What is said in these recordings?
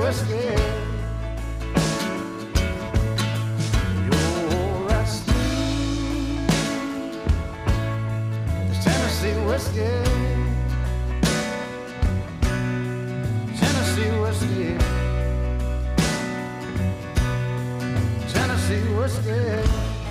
whiskey. You're resting. It's Tennessee whiskey. Tennessee whiskey. Tennessee whiskey.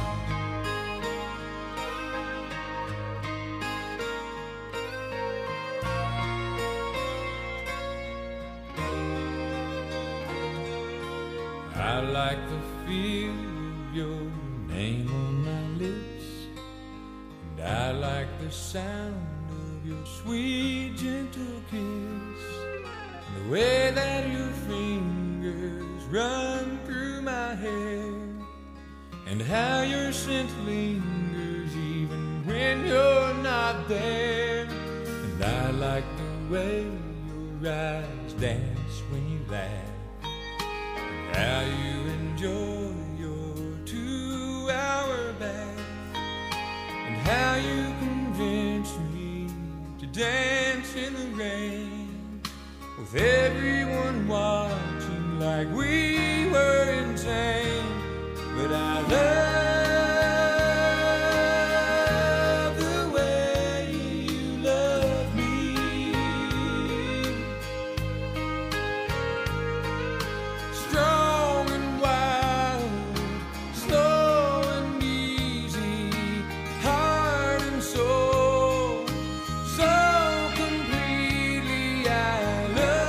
I like the feel of your name on my lips, and I like the sound of your sweet, gentle kiss, and the way that your fingers run through my hair, and how your scent lingers even when you're not there. And I like the way your eyes dance when you laugh, how you enjoy your 2-hour bath, and how you convince me to dance in the rain, with everyone watching like we were insane. But I love the way you love me, strong and wild, slow and easy, heart and soul, so completely. I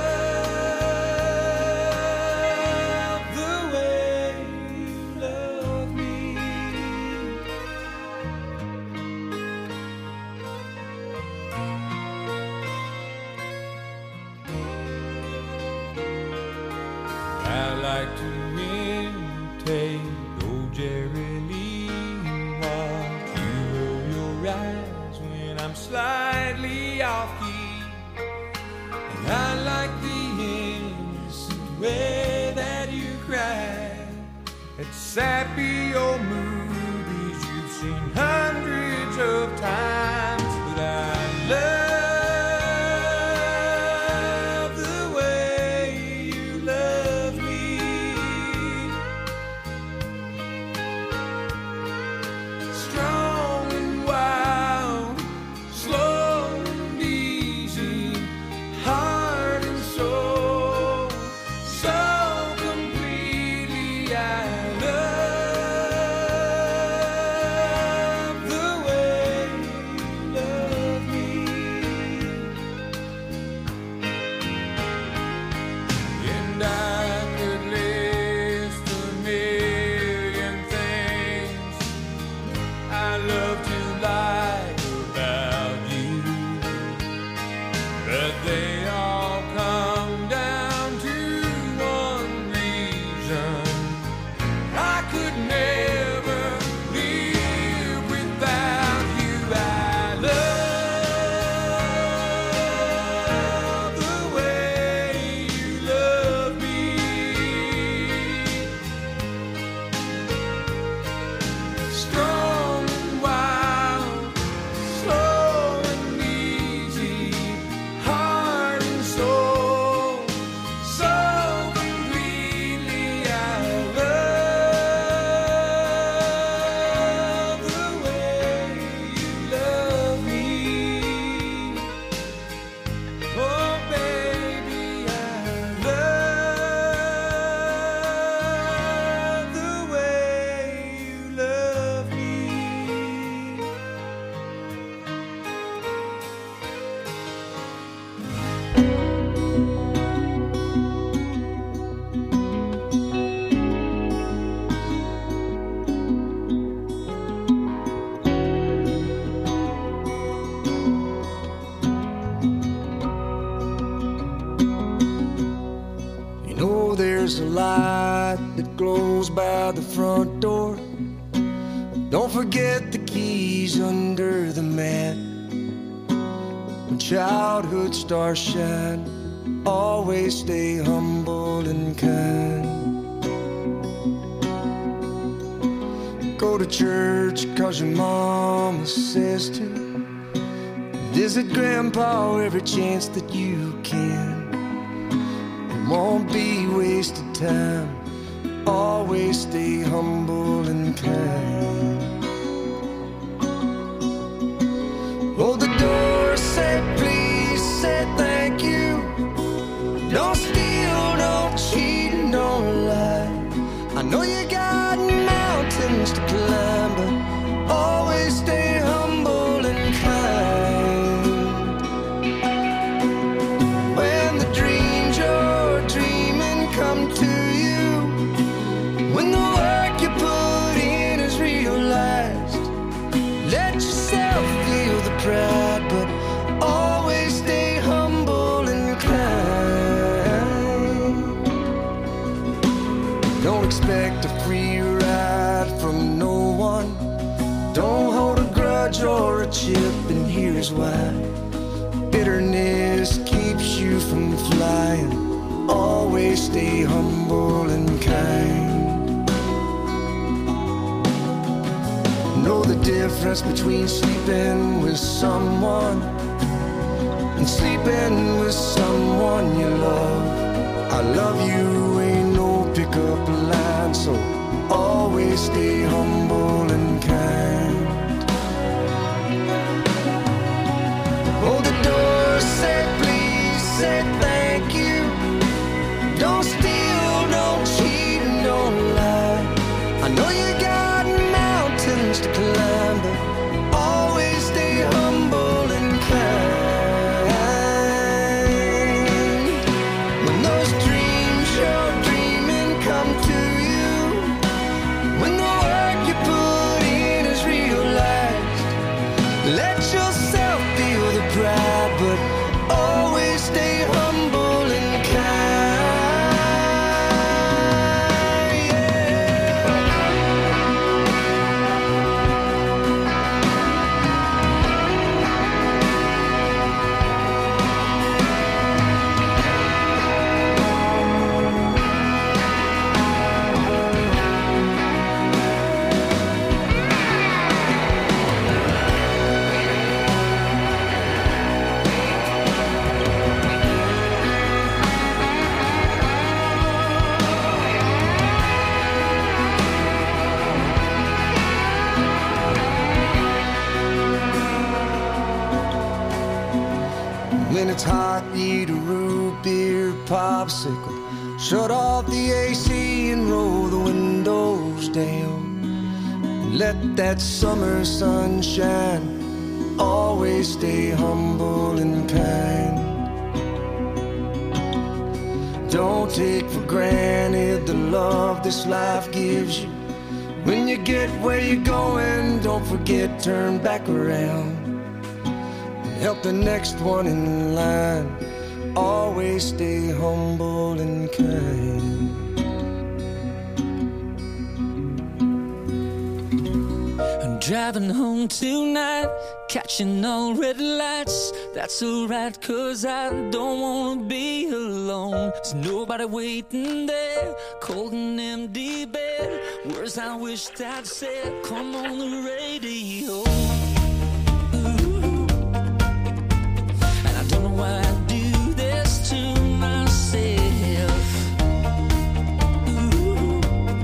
love the way you love me. I like to imitate old Jerry Lee, watch you roll your eyes when I'm slightly off key, and I like the innocent way that you cry at sappy old movies you've seen hundreds of times. But I love the way you love me, strong and wild, slow and easy, heart and soul, so completely. I love the way you love me. And I could list a million things I love to like about you, but they all come down to one reason: I could never live without you. I love the way you love me, strong and wild, slow and easy, heart and soul, so completely. I love the way you love me. Oh baby, I love the way you love me. You know there's a light that glows by the front door. Don't forget the keys under the mat. When childhood stars shine, always stay humble and kind. Go to church 'cause your mama says to. Visit grandpa every chance that you can. It won't be time. Always stay humble and kind. Hold the door, say please, say thank you. Don't steal, don't cheat, don't lie. I know you got mountains to climb, but always stay humble and kind. When the dreams you're dreaming come to you, when the work you put in is realized, let yourself feel the pride, but always stay humble and kind. Don't expect a free ride from no one. Don't hold a grudge or a chip, and here's why. Bitterness keeps you from flying. Always stay humble and kind. Know the difference between sleeping with someone and sleeping with someone you love. I love you ain't no pickup line, so always stay humble and kind. Hold the door, say please, say thank you. Don't steal, don't cheat, don't lie. I know you got mountains to climb, but always stay humble and kind. When those dreams you're dreaming come to you, when the work you put in is realized, let yourself feel the pride, but always stay humble and kind. When it's hot, eat a root beer popsicle. Shut off the AC and roll the windows down. Let that summer sun shine. Always stay humble and kind. Don't take for granted the love this life gives you. When you get where you're going, don't forget, turn back around. Help the next one in line. Always stay humble and kind. I'm driving home tonight, catching all red lights. That's alright, cause I don't wanna be alone. There's nobody waiting there, cold and empty bed. Words I wished I'd said, come on the radio. Why I do this to myself? Ooh,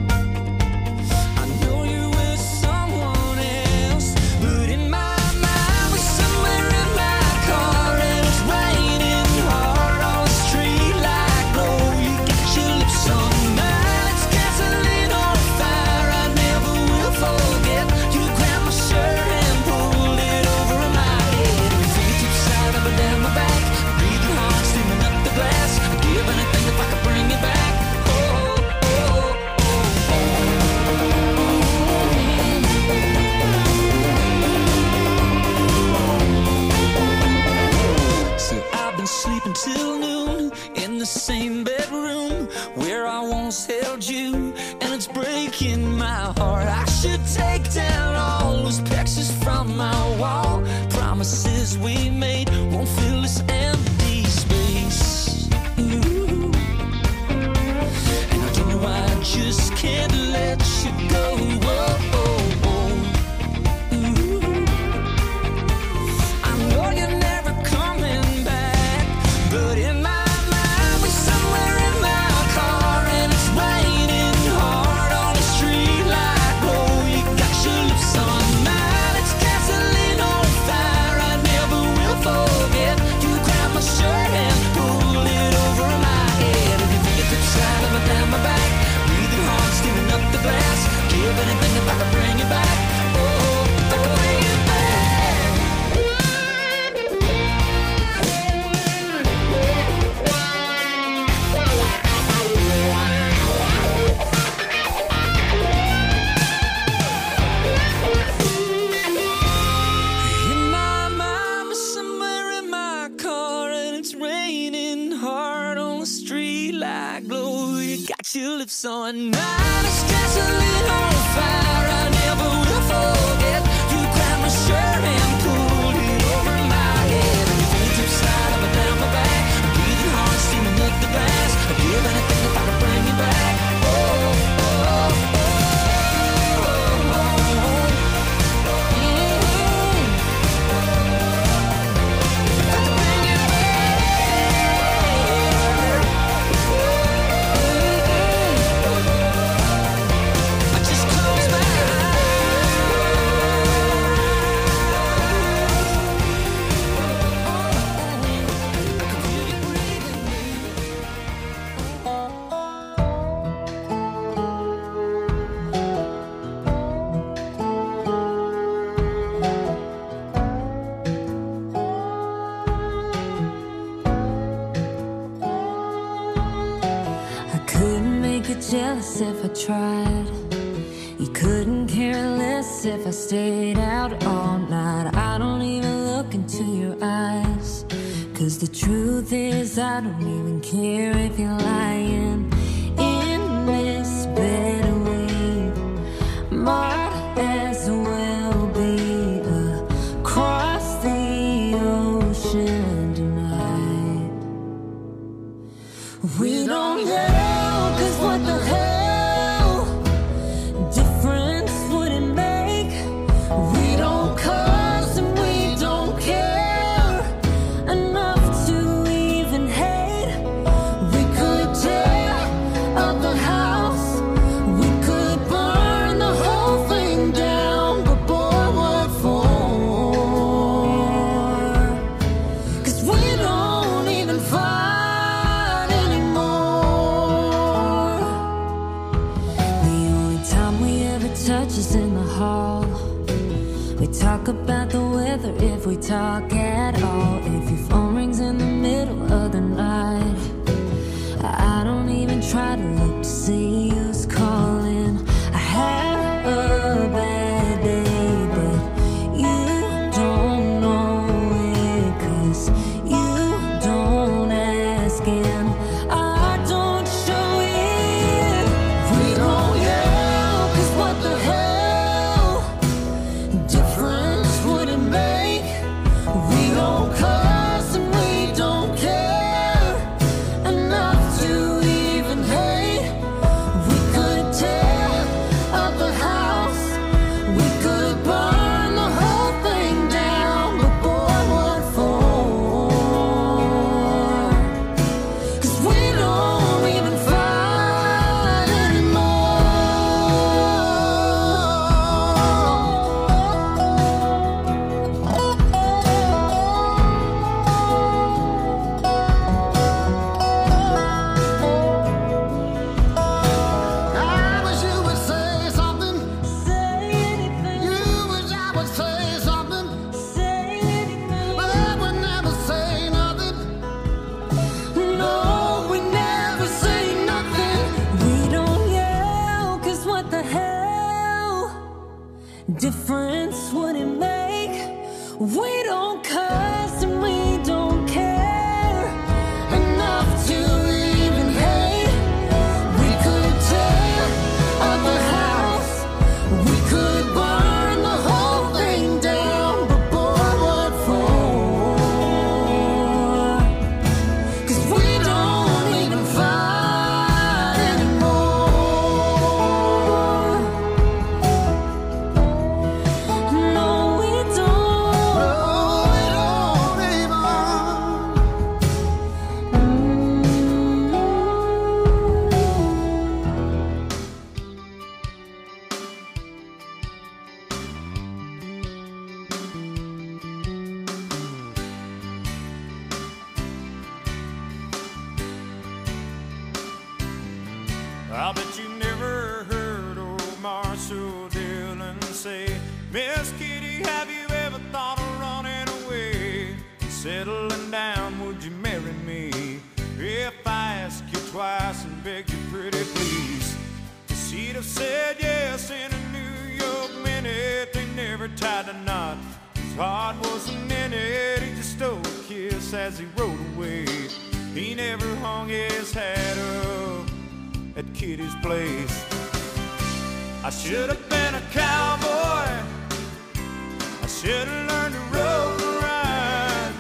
I know you're with someone else, but in my mind we're somewhere in my car, and it's raining hard on the street like glow. You got your lips on mine, it's gasoline on fire. I never will forget. You grabbed my shirt and pulled it over my head. Your fingertips slide up and down my back. Give anything if I could bring you back. Oh, oh, oh, oh. So I've been sleeping till noon in the same bedroom where I once held you, and it's breaking my heart. I should take down all those pictures from my wall. Promises we made won't fill this empty space. Ooh. And I don't know why I just can't let you go. Whoa, oh, oh. Ooh. I know you're never coming back, but in my mind we're somewhere in my car, and it's street light glow. You got your lips on mine, it's gasoline on fire. I never will forget. You grabbed my shirt and pulled it over my head. And you pulled your side up and down my back. I'm breathing hard, steaming up the glass. I'd give anything if I could bring you back. Oh, oh, oh, oh. Jealous if I tried. You couldn't care less if I stayed out all night. I don't even look into your eyes, 'cause the truth is I don't even care if you're lying in this bed we might as well be across the ocean tonight. We don't know, 'cause what the hell difference would it make? We don't cuss and we don't care enough to even hate. We could tear up the house, we could burn the whole thing down, but boy, what for? 'Cause we don't even fight anymore. The only time we ever touch is in the hall. We talk about the weather if we talk at all. If your phone rings in the middle of the night, I don't even try to look to see who's calling. I had a bad day, but you don't know it, 'cause you don't ask and I don't show it. We don't yell, 'cause what the hell difference would it make? We don't cuss and we don't care enough to even hate. We could tear up the house, we could burn the whole thing down, but boy, what for? 'Cause we don't even fight I wish you would say something. Say anything. You wish I would say something. Say anything. But I would never say nothing. No, we never say nothing. We don't yell, 'cause what the hell difference would it make? We don't cuss and we don't care enough to even hate. We could tear up a house, we could burn the whole thing down, but boy, what for? 'Cause we don't even fight anymore. No, we don't. No, we don't even. I'll bet you never heard old Marshall Dillon say, Miss Kitty, have you ever thought of running away? Settling down, would you marry me? If I ask you twice and beg you pretty please, she'd have said yes in a New York minute. They never tied a knot, his heart wasn't in it. He just stole a kiss as he rode away. He never hung his hat up at Kitty's place. I should have been a cowboy. I should have learned to rope and ride,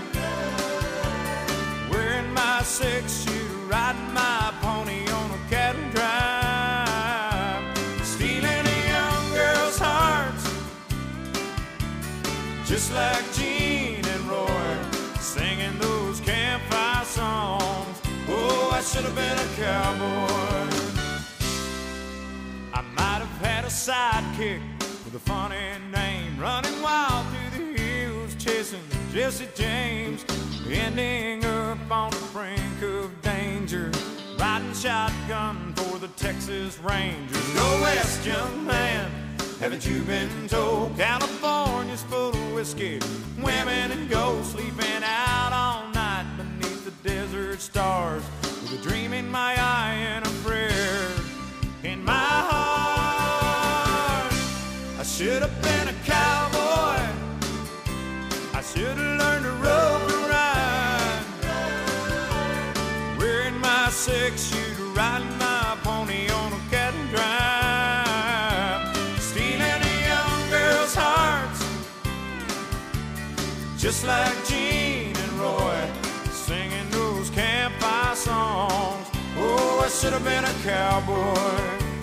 wearing my 6-shooter, riding my pony on a cattle drive, stealing a young girl's hearts, just like Gene and Roy, singing those campfire songs. Oh, I should have been a cowboy. I might have had a sidekick with a funny name, running wild through the hills, chasing Jesse James, ending up on the brink of danger, riding shotgun for the Texas Rangers. Go west, young man, haven't you been told? California's full of whiskey, women and gold, sleeping out all night beneath the desert stars, with a dream in my eye and a prayer in my heart. I should have been a cowboy. I should have learned to rope and ride, wearing my 6-shooter, riding my pony on a cattle drive, stealing a young girl's hearts, just like Gene and Roy, singing those campfire songs. Oh, I should have been a cowboy.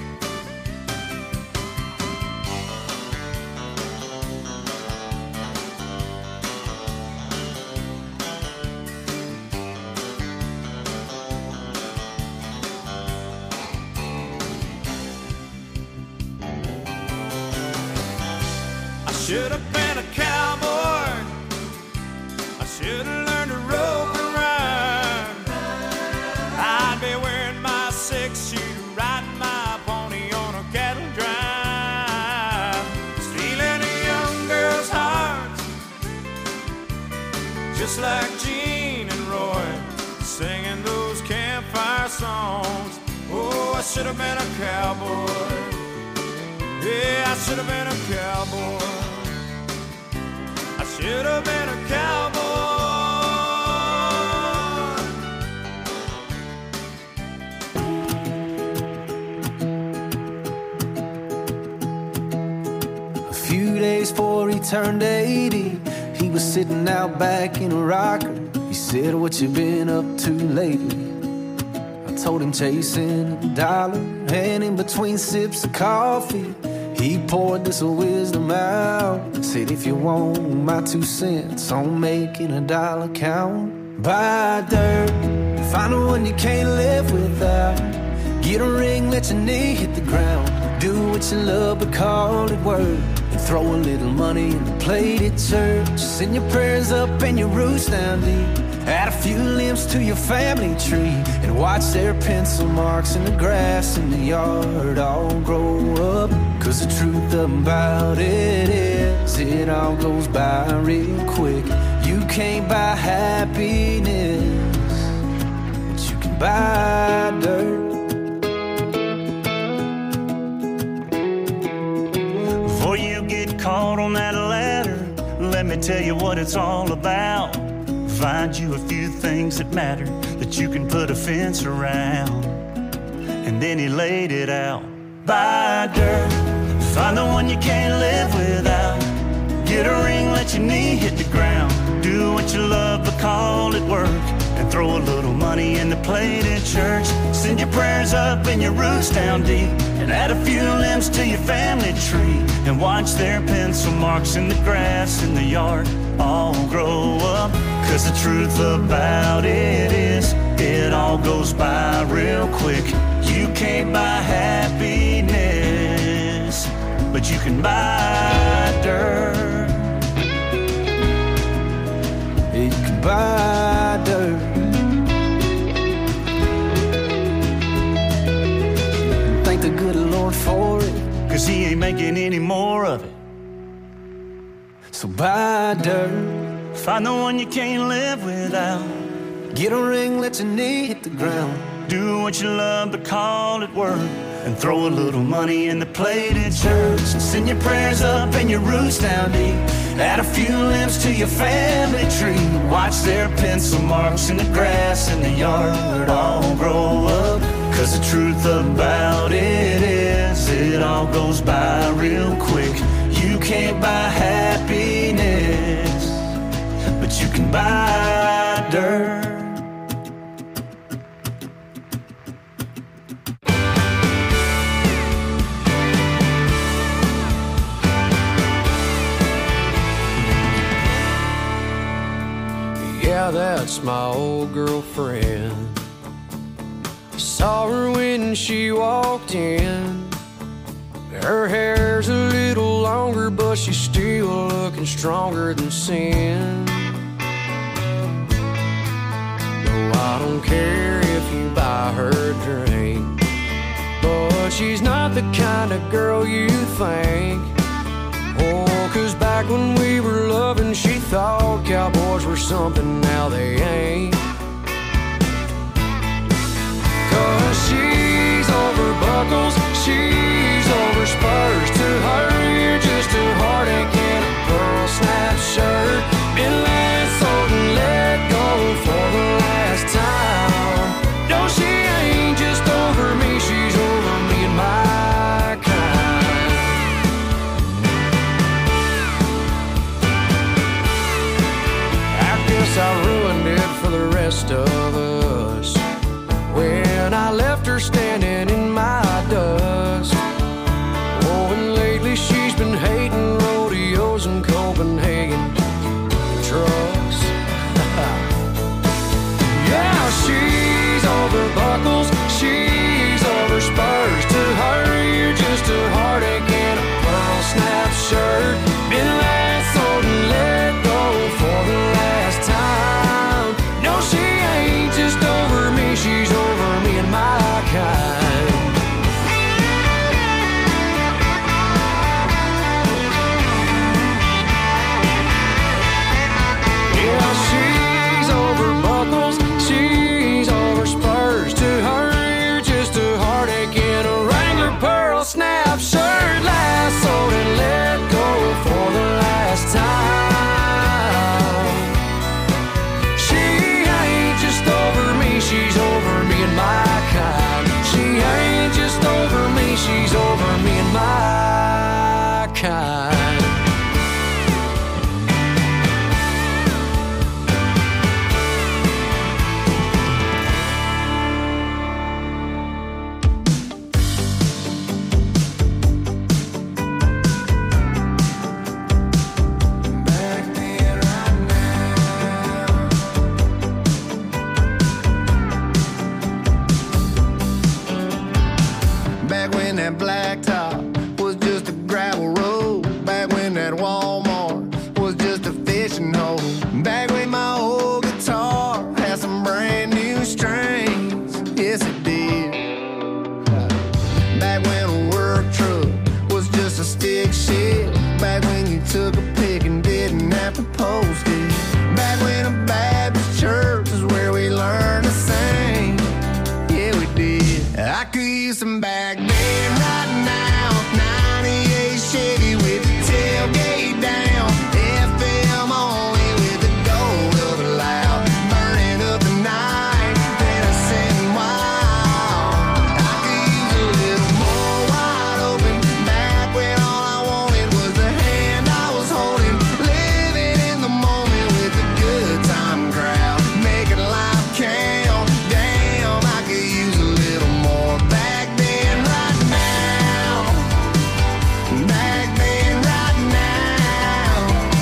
Should have been a cowboy. I should have learned to rope and ride. I'd be wearing my 6-shooter, riding my pony on a cattle drive, stealing a young girl's hearts, just like Gene and Roy, singing those campfire songs. Oh, I should have been a cowboy. Yeah, I should have been a cowboy. I should have been a cowboy. A few days before he turned 80, he was sitting out back in a rocker. He said, "What you been up to lately?" I told him chasing a dollar, and in between sips of coffee, he poured this wisdom out. Said, "If you want my 2 cents on making a dollar count, buy dirt, find the one you can't live without. Get a ring, let your knee hit the ground. Do what you love, but call it work. And throw a little money in the plate at church. Send your prayers up and your roots down deep. Add a few limbs to your family tree, and watch their pencil marks in the grass in the yard all grow up. Cause the truth about it is, it all goes by real quick. You can't buy happiness, but you can buy dirt." Before you get caught on that ladder, let me tell you what it's all about. Find you a few things that matter, that you can put a fence around. And then he laid it out. Buy dirt, find the one you can't live without. Get a ring, let your knee hit the ground. Do what you love, but call it work. And throw a little money in the plate at church. Send your prayers up and your roots down deep. And add a few limbs to your family tree. And watch their pencil marks in the grass in the yard all grow up. Cause the truth about it is, it all goes by real quick. You can't buy happiness, but you can buy dirt. You can buy dirt. Thank the good Lord for it, cause he ain't making any more of it. So buy dirt, find the one you can't live without. get a ring, let your knee hit the ground. Do what you love, but call it work. And throw a little money in the plate at church. And send your prayers up and your roots down deep. Add a few limbs to your family tree. Watch their pencil marks in the grass in the yard all grow up. 'Cause the truth about it is, it all goes by real quick. You can't buy happiness, but you can buy dirt. Yeah, that's my old girlfriend. Saw her when she walked in. Her hair's a little longer, but she's still looking stronger than sin. No, I don't care if you buy her a drink, but she's not the kind of girl you think. Oh, 'cause back when we were loving, she thought cowboys were something, now they ain't. 'Cause she's over buckles, she's over spurs. To her, you're just a heartache in a pearl snap shirt. Been sold and let go for the last time. No, she ain't just over me, she's over me and my kind. I guess I ruined it for the rest of us when I left her standing in my dust. Oh, and lately she's been hating rodeos in Copenhagen trucks. Yeah, she's over buckles, she's over spurs. To her, you're just a heartache in a pearl snap shirt. Been sold and let go for the last time. No, she ain't just over me, she's over me and my kind. Yeah, she's over buckles, she's over spurs. To her, you're just a heartache in a Wrangler pearl snap shirt. Last sold and let go for the last time. She ain't just over me, she's over me and my kind. She ain't just over me, she's over me and my kind. Back when that blacktop was just a gravel road. Back when that Walmart was just a fishing hole. Back when my old guitar had some brand new strings. Yes, it did. Back when a work truck was just a stick shift. Back when you took a pic and didn't have to post it. Back when a Baptist church is where we learned to sing. Yeah, we did. I could use some back then right now. 98 Chevy with the tailgate down. FM only with the gold of the loud. Burning up the night, then I sitting wild. I could use a little more wide open. Back when all I wanted was the hand I was holding. Living in the moment with the good time crowd. Making life count. Damn, I could use a little more back then right now. Back then right now.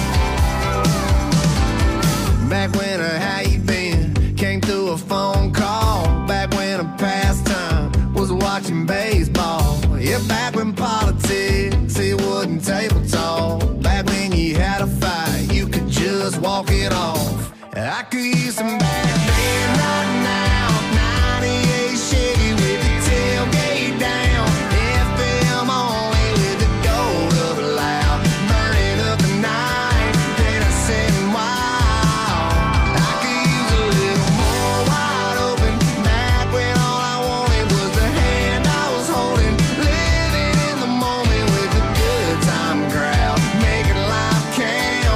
Back when a how you been came through a phone call. Back when a pastime was watching baseball. Yeah, back when politics, it wasn't table talk. Back when you had a fight, you could just walk it off. I could use some back then right now. 98 Chevy with the tailgate down. FM only with the gold of the loud. Burning up the night, then I sitting wild. I could use a little more wide open. Back when all I wanted was the hand I was holding. Living in the moment with the good time crowd. Making life count.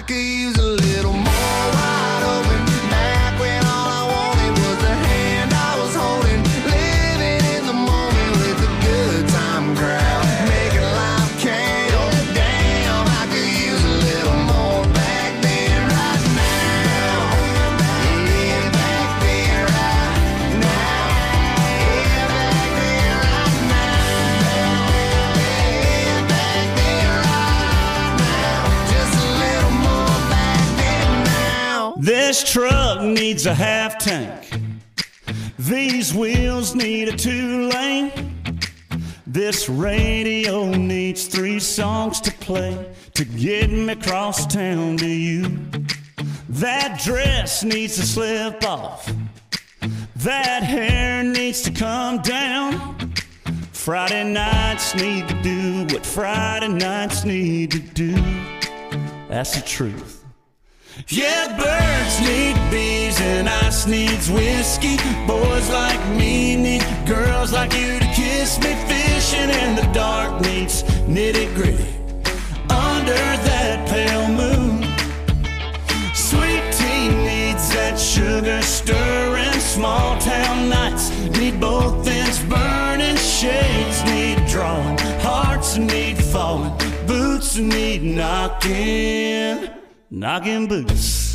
could use a little more wide open. Back when all I wanted was the hand I was holding. Living in the moment with a good time crowd. Making life count. Damn, I could use a little more back then right now. Yeah, back then right now. Yeah, back then right now. Yeah, back then right now. Just a little more back then now. This truck needs a half tank. These wheels need a 2-lane. This radio needs 3 songs to play to get me across town to you. That dress needs to slip off. That hair needs to come down. Friday nights need to do what Friday nights need to do. That's the truth. Yeah, birds need bees and ice needs whiskey. Boys like me need girls like you to kiss me. Fishing in the dark needs nitty-gritty under that pale moon. Sweet tea needs that sugar stirring. Small town nights need both ends burning. Shades need drawing. Hearts need falling. Boots need knocking. Knocking boots.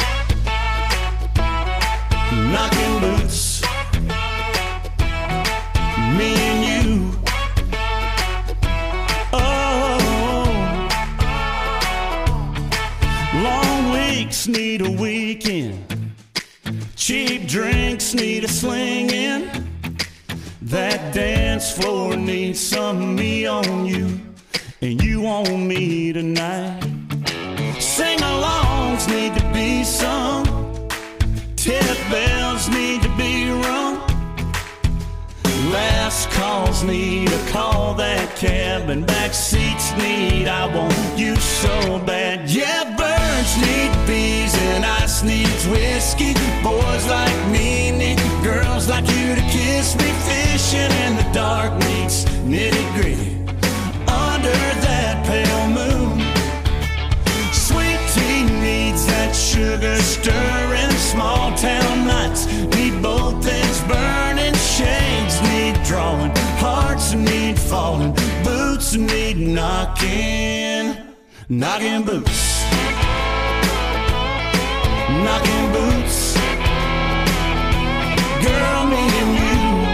Knocking boots. Me and you. Oh. Long weeks need a weekend. Cheap drinks need a slinging. That dance floor needs some me on you, and you on me tonight. Sing-alongs need to be sung. Tip bells need to be rung. Last calls need a call that cab, and back seats need I want you so bad. Yeah, birds need bees and ice needs whiskey. Boys like me need girls like you to kiss me. Fishing in the dark needs nitty-gritty under that pale moon. Sweet tea needs that sugar stirring. Small town nights need both ends burning. Shades need drawing. Hearts need falling. Boots need knocking. Knocking boots. Knocking boots. Girl, me and you.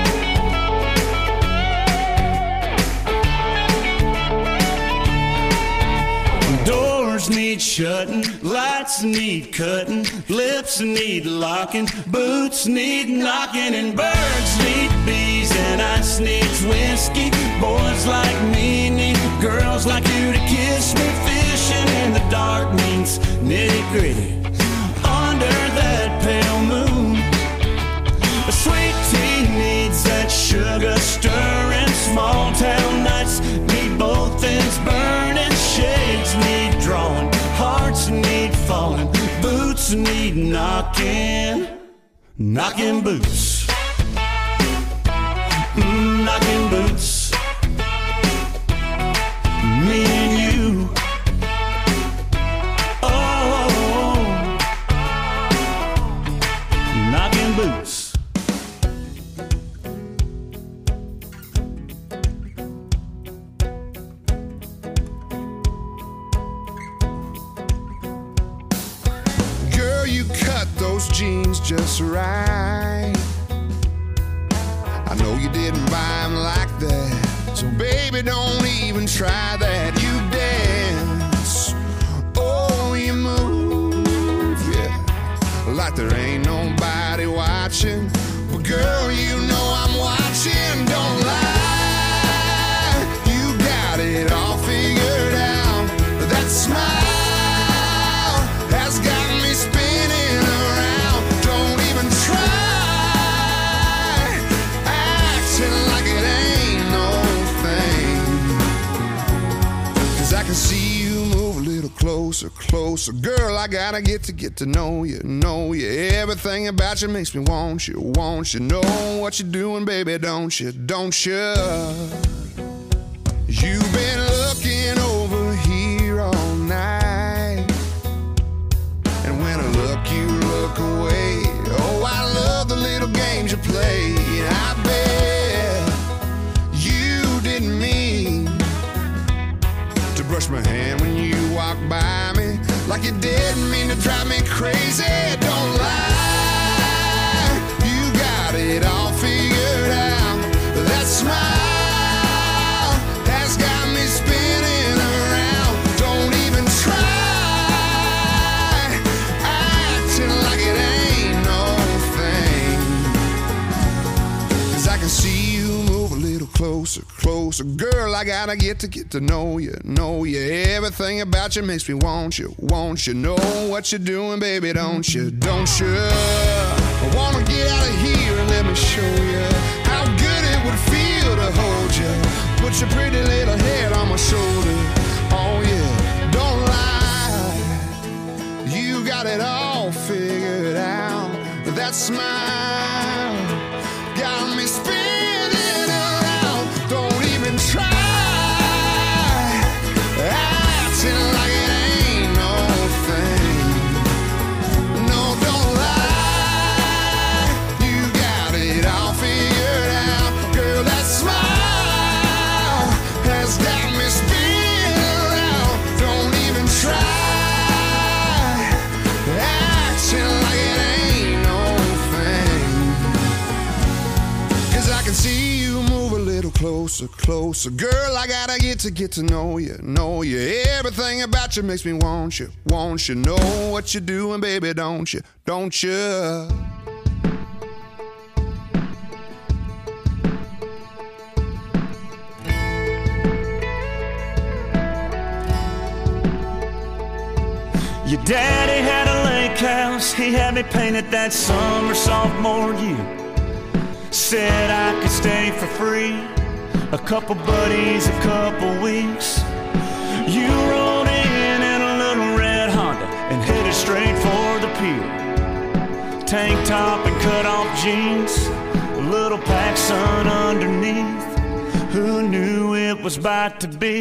Doors need shutting, lights need cutting, lips need locking, boots need knocking, and birds need bees and ice needs whiskey. Boys like me need girls like you to kiss me. Fishing in the dark means nitty-gritty under that pale moon. A sweet tea needs that sugar stirring. Small town nights need both ends burning. Shades need drawing. Hearts need falling. Boots need knocking. Knocking boots. Knocking boots. Me and you. Oh. Knocking boots. Those jeans just right. I know you didn't buy them like that, so baby, don't even try that. You dance, oh, you move, yeah, like there ain't nobody watching. But girl, you know I'm watching. Don't lie, you got it all figured out. That smile has got me spinning around. Don't even try acting like it ain't no thing, 'cause I can see you move a little closer, closer. Girl, I gotta get to know you, know you. Everything about you makes me want you, want you. Know what you're doing, baby, don't you, don't you? You've been looking over here all night. brush my hand when you walk by me, like you didn't mean to drive me crazy. Don't lie, you got it all figured out. That smile has got me spinning around. Don't even try acting like it ain't no thing, 'cause I can see you move a little closer, closer. Girl, I gotta get to know you, know you. Everything about you makes me want you, want you. Know what you're doing, baby, don't you, don't you? I wanna get out of here and let me show you how good it would feel to hold you. Put your pretty little head on my shoulder. Oh yeah, don't lie, you got it all figured out. That smile got me spinning around. Don't even try acting like it ain't no thing. No, don't lie, you got it all figured out. Girl, that smile has got me spinning around. Don't even try acting like it ain't no thing, 'cause I can see you move a little closer, closer. Girl, I gotta get to know you, know you. Everything about you makes me want you, want you. Know what you're doing, baby, don't you, don't you? Your daddy had a lake house, he had me painted that summer sophomore year. Said I could stay for free, a couple buddies, a couple weeks. You rolled in a little red Honda and headed straight for the pier. Tank top and cut off jeans, a little PacSun underneath. Who knew it was about to be?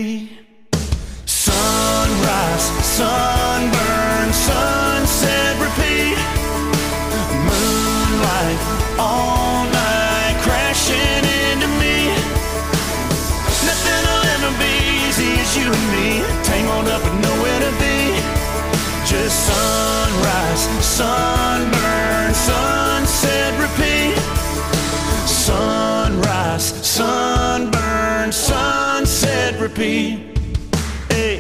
Sunrise, sunburn, sunset, repeat. Moonlight, all night, crashing into me. Nothing will ever be easy as you and me, tangled up with nowhere to be. Just sunrise, sunburn, sunset, repeat. Sunrise, sunburn, sunset, repeat. Hey.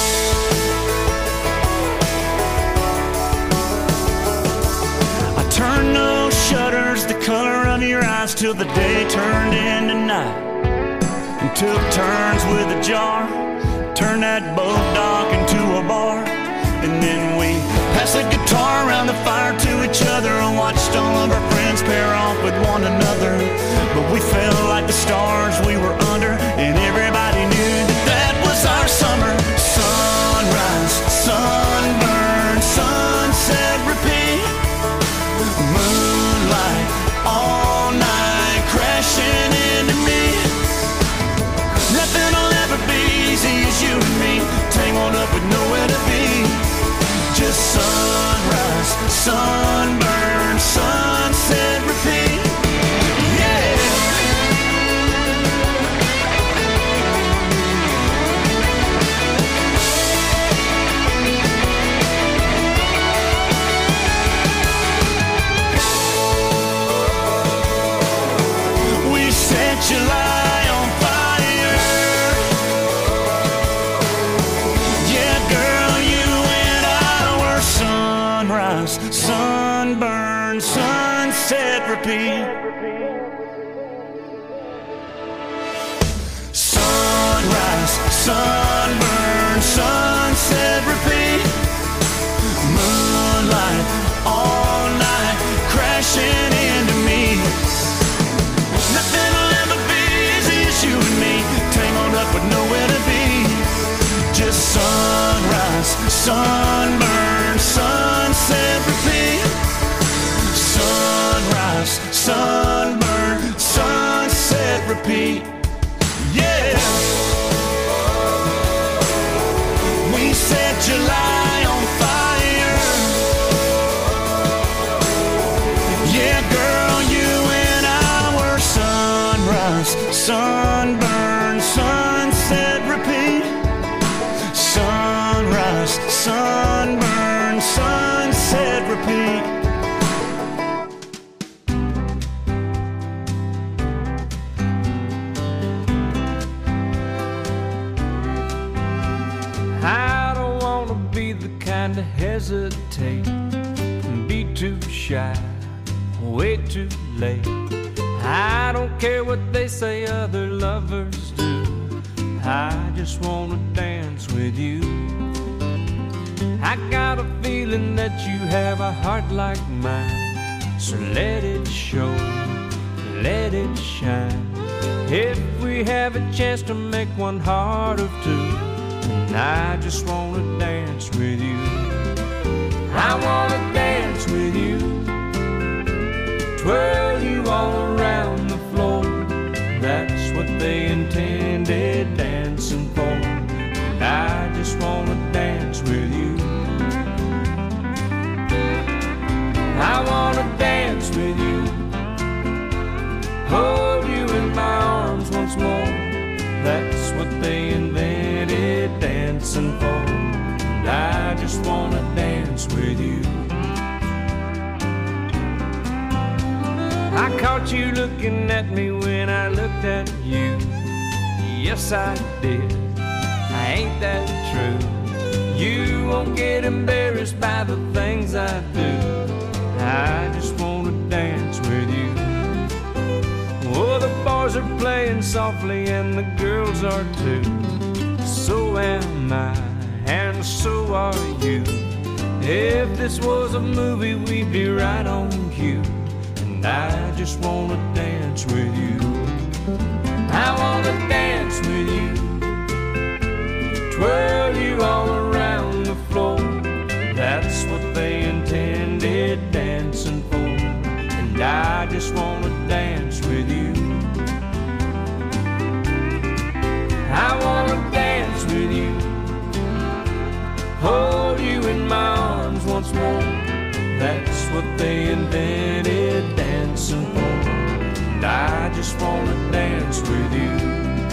I turned those shutters the color of your eyes till the day turned into night, and took turns with a jar, turned that boat dock into a bar. And then we passed the guitar around the fire to each other and watched all of our friends pair off with one another. But we felt like the stars we were under, and everybody knew that that was our summer. Sunrise, sunburn, sunset, repeat. Moonlight, all night, crashing into me. Nothing will ever be easy as you and me, tangled up with nowhere to be. Just sunrise, sunburn, sunset, repeat. Yeah. We set July on fire. Yeah, girl, you and I were sunrise, sunburn, sunset, repeat. Sunrise, sunburn, sunset, repeat. Moonlight, all night, crashing into me. Nothing will ever be easy as you and me, tangled up with nowhere to be. Just sunrise, sunburn, sunset, repeat. Sunrise, sunburn, sunset, repeat. Yeah. We set July on fire. Yeah, girl, you and I were sunrise, sunburn, sunset, repeat. sunburn, sunset, repeat. I don't want to be the kind to hesitate and be too shy, way too late. I don't care what they say other lovers do. I just want to dance with you. I got a feeling that you have a heart like mine, so let it show, let it shine. If we have a chance to make one heart of two, and I just want to dance with you. I want to dance with you, twirl you all around the floor. That's what they intended dancing for. And I just want to dance with you. I want to dance with you, hold you in my arms once more. That's what they invented dancing for. And I just want to dance with you. I caught you looking at me when I looked at you. Yes, I did. Ain't that true? You won't get embarrassed by the things I do. I just want to dance with you. Oh, the boys are playing softly and the girls are too. So am I, and so are you. If this was a movie, we'd be right on cue. I just want to dance with you. I want to dance with you, twirl you all around the floor. That's what they intended dancing for. And I just want to dance with you. I want to dance with you, hold you in my arms once more. That's what they invented dancing for. And I just want to dance with you.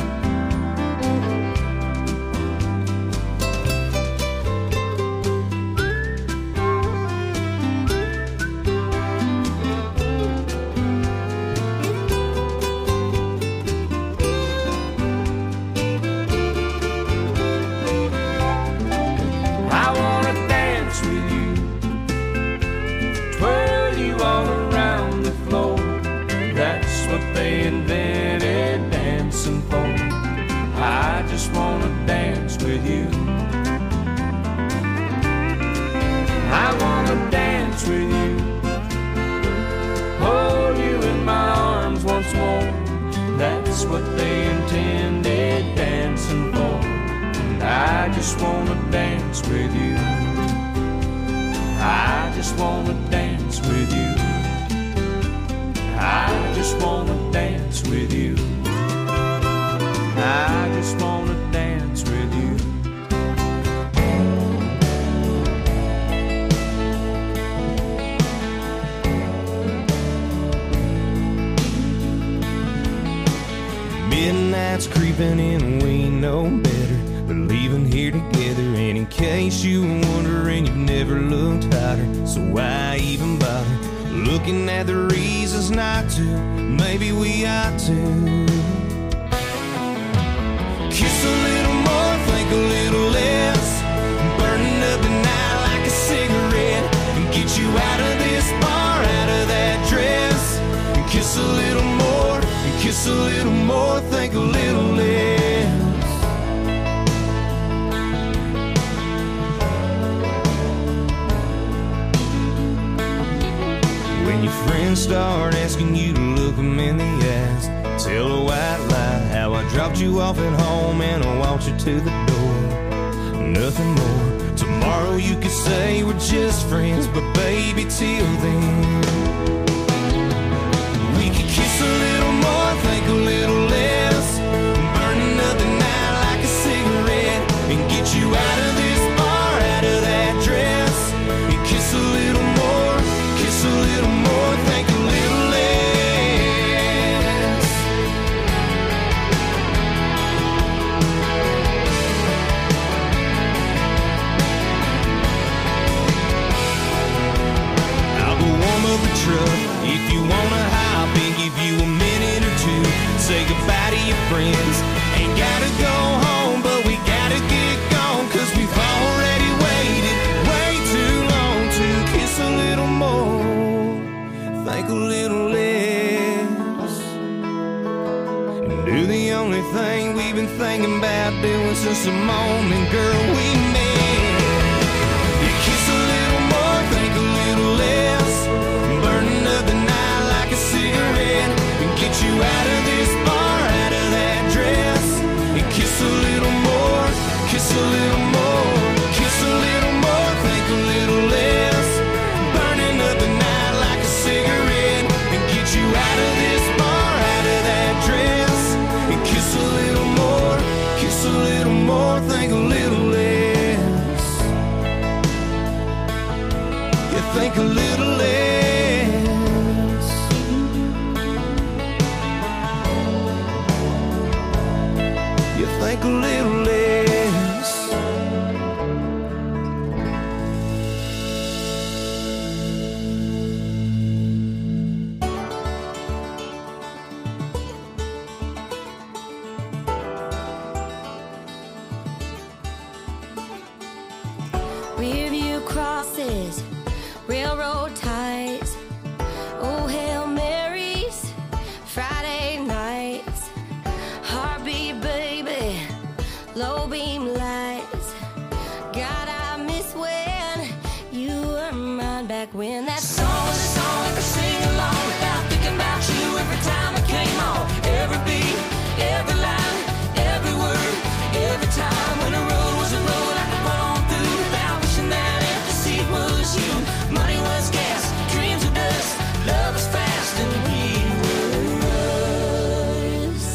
What they intended dancing for. And I just want to dance with you. I just want to dance with you. I just want to dance with you. I just want to dance with you. Midnight's creeping in, we know better, but leaving here together. And in case you were wondering, you've never looked hotter, so why even bother looking at the reasons not to? Maybe we ought to kiss a little more, think a little less, burning up the night like a cigarette, and get you out of this bar, out of that dress, and kiss a little more, and kiss a little more, think a little less. When your friends start asking you to look them in the eyes, tell a white lie how I dropped you off at home and I walked you to the door. Nothing more. Tomorrow you could say we're just friends, but baby, till then we could kiss a little more, think a little less, burning up the night like a cigarette, and get you out of this bar, out of that dress, and kiss a little more, kiss a little more, think a little less. truck. If you wanna hop in, give you a minute or two. Say goodbye to your friends. Ain't gotta go home, but we gotta get gone, 'cause we've already waited way too long to kiss a little more, think a little less, and do the only thing we've been thinking about doing since the moment, girl, we met. You kiss a little more, think a little less, burning up the night like a cigarette, and get you out of this bar, out of that dress, and kiss a little more, kiss a little more, kiss a little more, think a little less, burning up the night like a cigarette, and get you out of this bar, out of that dress, and kiss a little more, kiss a little more, think a little less. You think a little less. You think a little less. Rearview crosses, railroad ties, oh Hail Marys, Friday nights, heartbeat baby, low beam lights. God, I miss when you were mine, back when that song was a song I could sing along without thinking about you every time it came on. Every beat, every line, every word, every time when a road was a road I could run on through without wishing that empty seat was you. Money was gas, dreams were dust, love was fast, and we were us.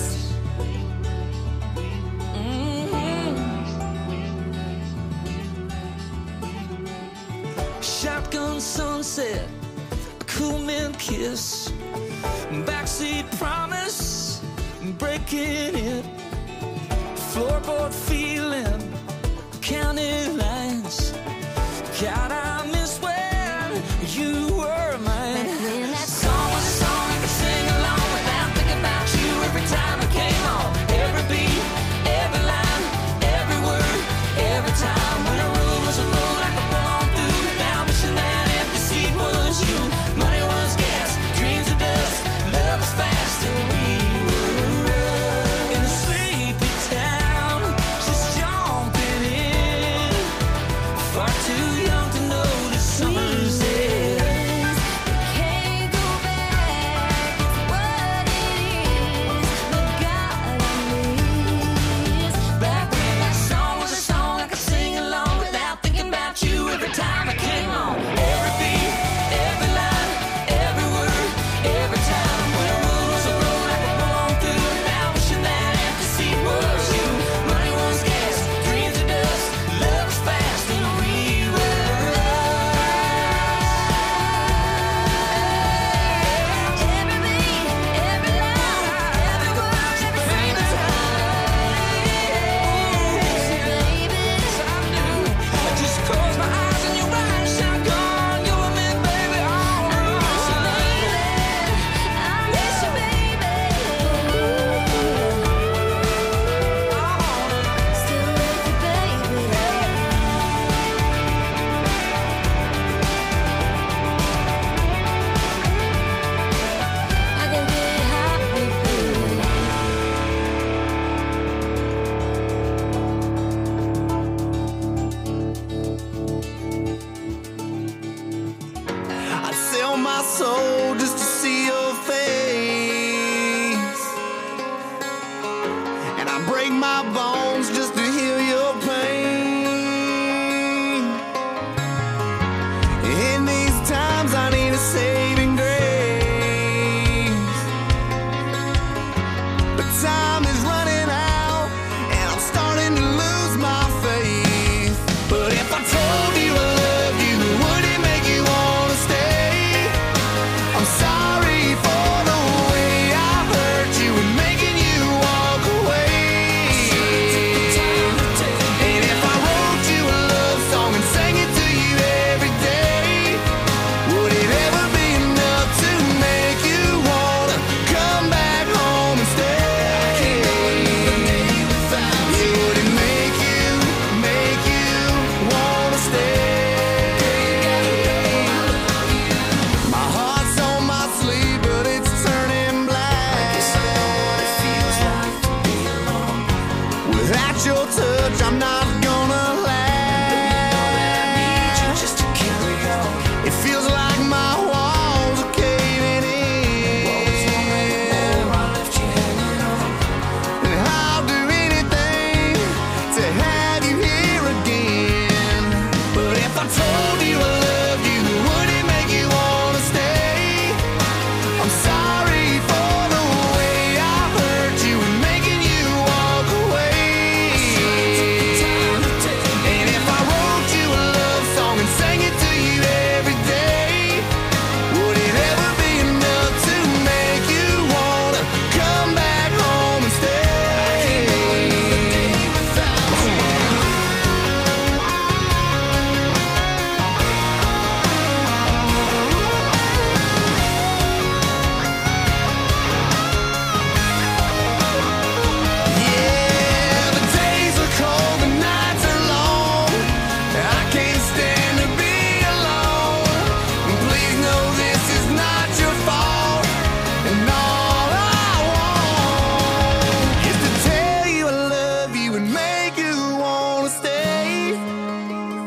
Shotgun sunset, a cool mint kiss, backseat promise, breaking it, floorboard feeling, county lines. God, I miss when you were mine. Back when that song was a song I could sing along without thinking about you every time it came on. Every beat, every line, every word, every time when a road was a road I could run on through without wishing that empty seat was you. Money was gas, dreams were dust, love was fast, and we were In a sleepy town, just jumping in, far too young to notice summer's end. can't go back. It's what it is. But God, I miss Back when that song was a song I could sing along without thinking about you every time it came on. Every beat, every line, every word, every time when a road was a road I could run on through without wishing that empty seat was you. Money was gas, dreams were dust, love was fast, and we were every beat, every line, every word, every single I just close my eyes and you're riding shotgun. You and me, baby, all around. I miss you, baby. Still with you, baby. I can get hot with you. I'd sell my soul just to see your face, and I break my bones just to heal your pain. In these times I need a saving grace, but time is running out and I'm starting to lose my faith. But if I told you I loved you, would it make you wanna stay?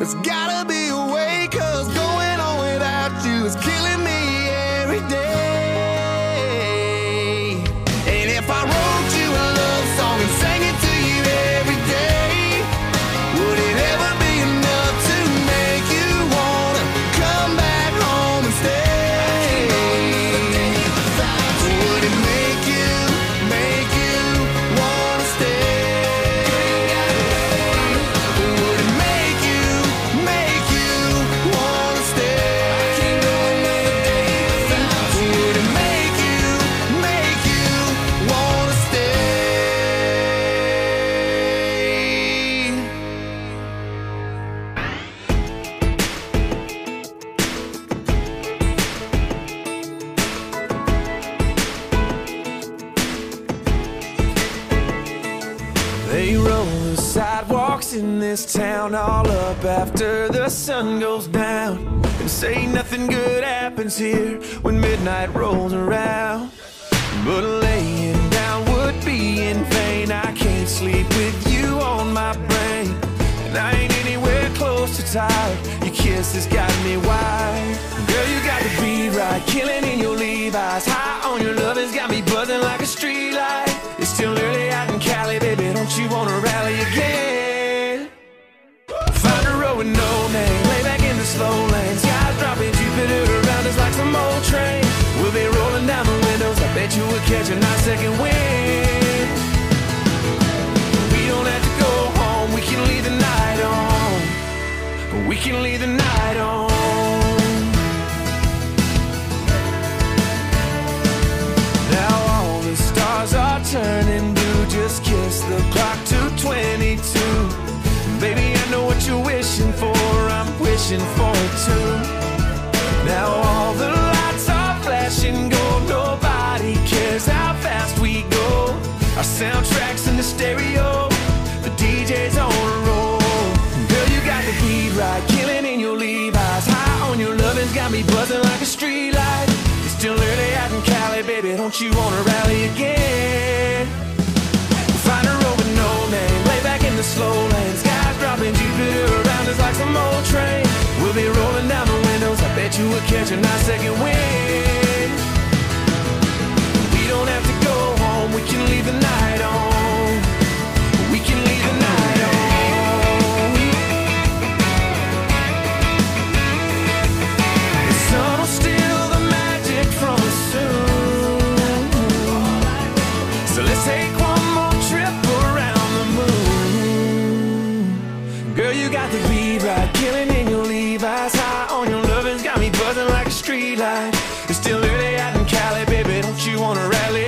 There's gotta be a way, 'cause going on without you is killing me every day. And if I wrote you a love song and sang it to you every day, would it ever be enough to make you wanna come back home and stay? Would it make you wanna stay? Would it make you wanna stay? Would it make you wanna They roll the sidewalks in this town all up after the sun goes down, and say nothing good happens here when midnight rolls around. But laying down would be in vain. I can't sleep with you on my brain, and I ain't anywhere close to tired. Your kiss has got me wired. Girl, you got the beat right, killing in your Levi's. High on your love has got me buzzing like a street light. It's still early out in Cali, baby, don't you wanna rally again? Find a road with no name, lay back in the slow lane. Skies dropping, Jupiter around us like some old train. We'll be rolling down the windows, I bet you would catch a nice second wind. We don't have to go home, we can leave the night on. We can leave the night on. Now all the stars are turning blue, just kiss the clock to 22. Baby, I know what you're wishing for, I'm wishing for it too. Now all the lights are flashing gold, nobody cares how fast we go. Our soundtrack's in the stereo, the DJ's on a roll. Girl, you got the beat right, killing in your Levi's. High on your lovin's got me buzzing like a street light. It's still early out in Cali, baby, don't you wanna rally again? Find a road with no name, lay back in the slow lane. Skies dropping, Jupiter around us like some old train. We'll be rolling down the windows, I bet you would catch a nice second wind. We don't have to go home, we can leave the night on. We can leave the night on. The sun will steal the magic from us soon, so let's take one more trip around the moon. Girl, you got the beat right, killing in your Levi's. High on your lovin's got me buzzing like a street light. It's still early out in Cali, baby, don't you wanna rally?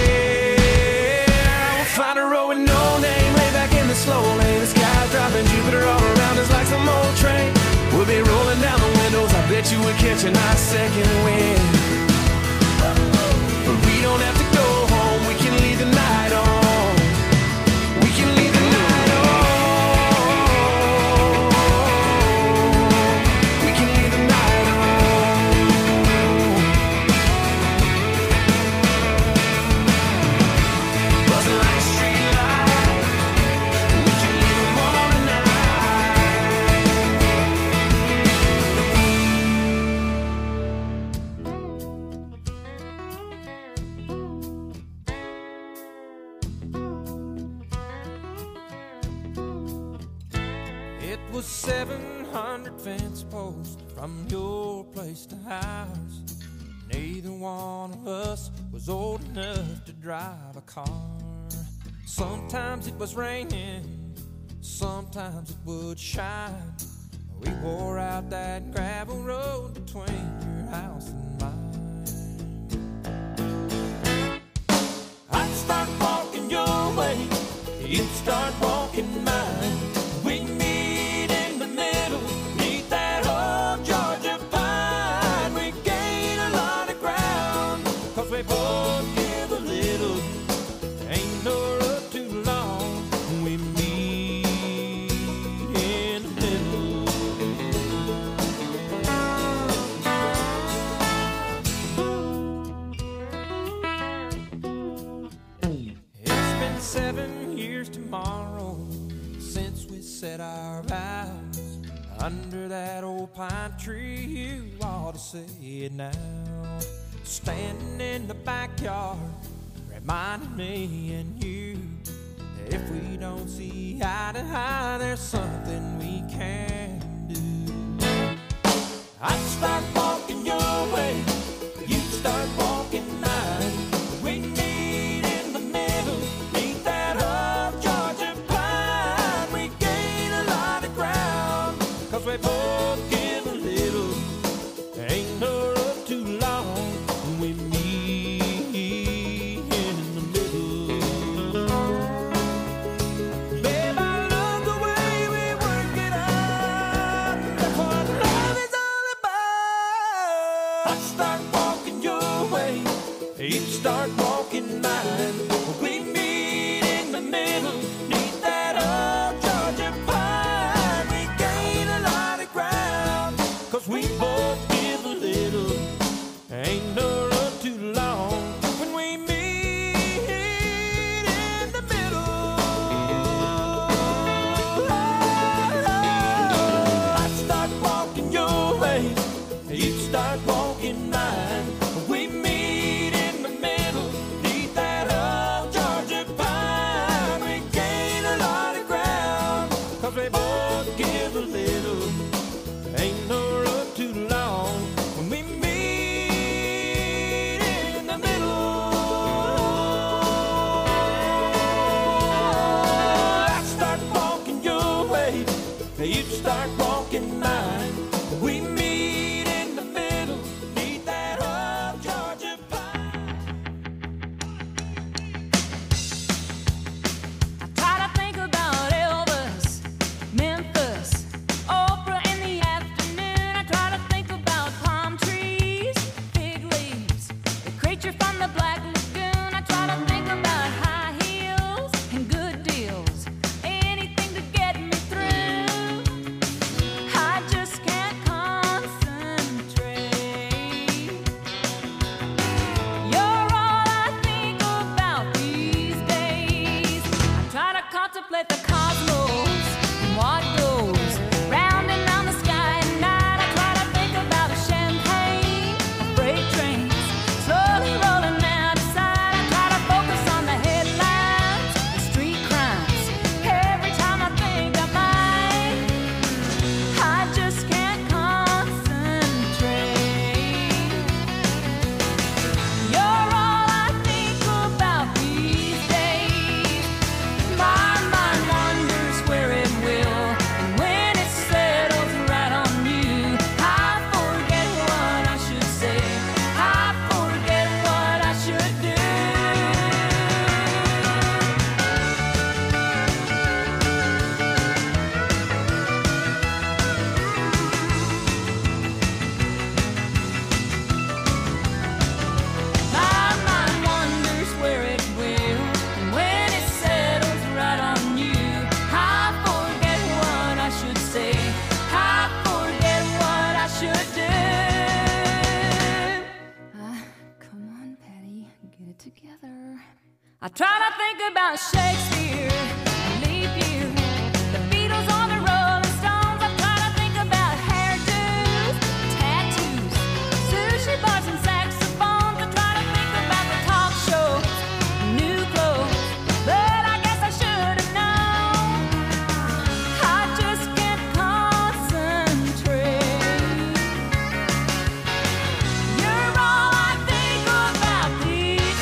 We'll find a road with no name, lay back in the slow lane. The sky's dropping, Jupiter all around us like some old train. We'll be rolling down the windows, I bet you would catch a nice second wind. But we don't have to go home, we can leave the night on. We can leave the night on. We can leave the night on. Buzzing like a street light. We can leave them on It was 700 fence posts from your place to ours. Neither one of us was old enough to drive a car. Sometimes it was raining, sometimes it would shine. We wore out that gravel road between your house and mine. I'd start walking your way, you'd start walking mine. We meet in the middle, neath that old Georgia pine. We gain a lot of ground, 'cause we both give a little. Ain't no road too long, we meet in the middle. It's been 7 years tomorrow since we said our vows. Under that old pine tree, you ought to say it now. Standing in the backyard, reminding me and you, if we don't see eye to eye, there's something we can do. I'd start walking your way, you'd start walking mine. We meet in the middle, meet that old Georgia pine. We gain a lot of ground, 'cause we both give a little. Ain't no road too long when we meet in the middle. Babe, I love the way we work it out. That's what love is all about. I start walking your way, you start walking mine. We meet in the middle, neath that old Georgia pine. We gain a lot of ground, 'cause we both give a little. Ain't no road too long when we meet in the middle. I start walking your way, you start walking mine. We meet in the middle, neath that old Georgia pine. We gain a lot of ground, 'cause we both give a little. Ain't no road too long when we meet in the middle. I start walking your way, you start walking mine. We meet in the middle, neath that old Georgia pine. I try to think about Elvis, Memphis, Oprah in the afternoon. I try to think about palm trees, fig leaves, the creature from the Black Lagoon. I try to think about high heels and good deals, anything to get me through. I just can't concentrate. You're all I think about these days. I try to contemplate the cosmos and what goes round and round the sky at night. I try to think about a champagne, freight trains slowly rolling out of sight. I try to focus on the headlines and street crimes. Every time I think I might, I just can't concentrate. You're all I think about these days. My mind wanders where it will, and when it settles right on you, I forget what I should say. I forget what I should do. My mind wanders where it will, and when it settles right on you, I forget what I should say. I forget what I should do. Come on, Patty, get it together. I try to think about Shakespeare, leap year, the Beatles on the Rolling Stones. I try to think about hairdos, tattoos, sushi bars and saxophones. I try to think about the talk shows, new clothes, but I guess I should have known. I just can't concentrate. You're all I think about these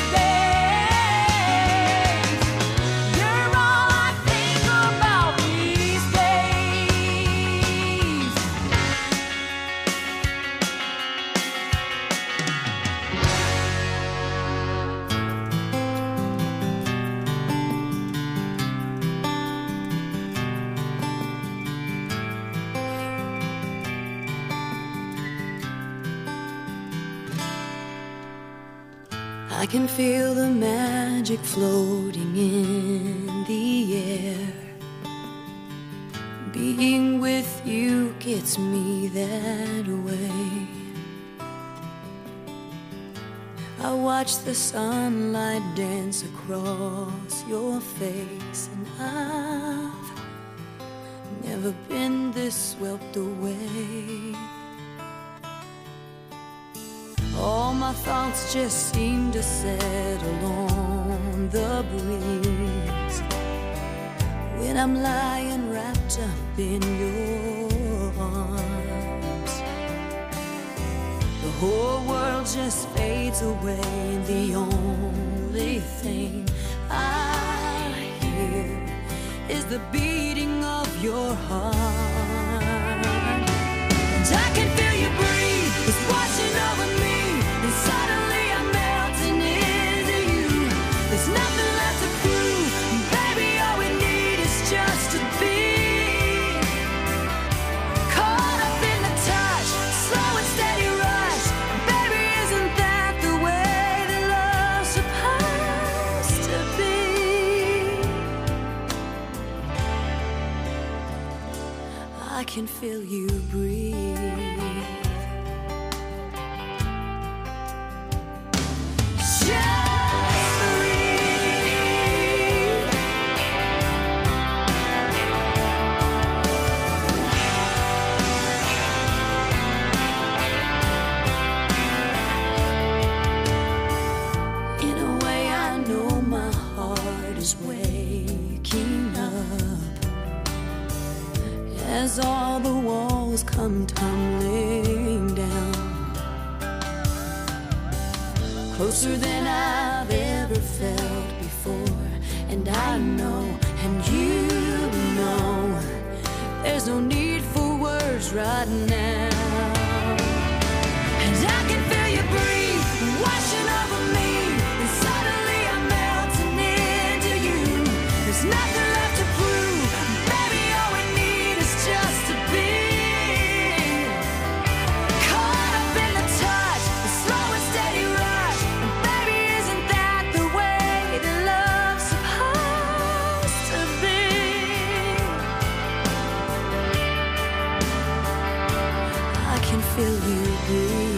days. You're all I think about these days. I can feel the magic floating in the air. Being with you gets me that way. I watch the sunlight dance across your face, and I've never been this swept away. All my thoughts just seem to settle on the breeze when I'm lying wrapped up in your arms. The whole world just fades away, and the only thing I hear is the beating of your heart. And I can feel you breathe, it's washing over me, and suddenly I'm melting into you. There's nothing left to prove, baby, all we need is just to be caught up in the touch, slow and steady rush. Baby, isn't that the way that love's supposed to be? I can feel you breathe. Just breathe. In a way, I know my heart is waking up as all the walls come tumbling down, closer than I've ever felt before. And I know, and you know, there's no need for words right now. And I can feel you breathe, washing over me, and suddenly I'm melting into you. There's nothing left to prove, baby, all we need is just to be caught up in the touch, the slow and steady rush. And baby, isn't that the way that love's supposed to be? I can feel you breathe.